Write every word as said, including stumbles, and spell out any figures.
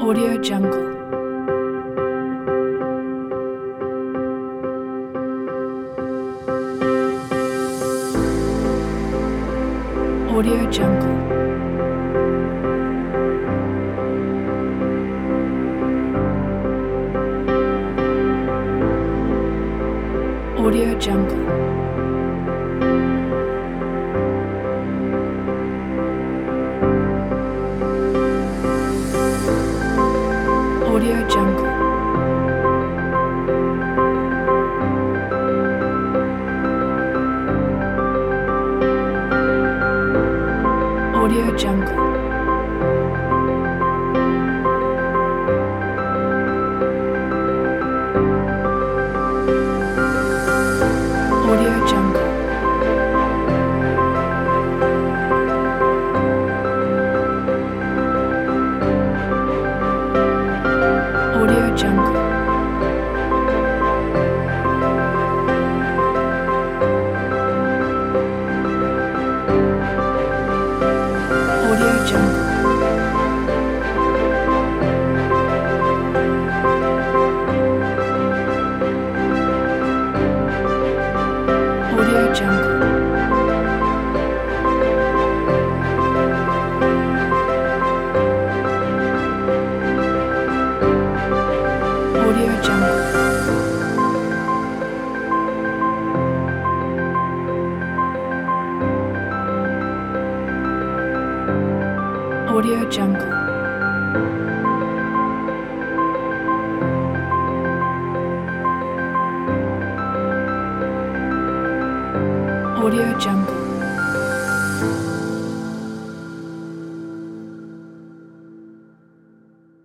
Audio Jungle. Audio Jungle. Audio Jungle. Audio Jungle. Audio Jungle. Audio Jungle. Audio Jungle. Audio Jungle. Audio Jungle. Audio Jungle. Audio Jungle. Audio Jungle.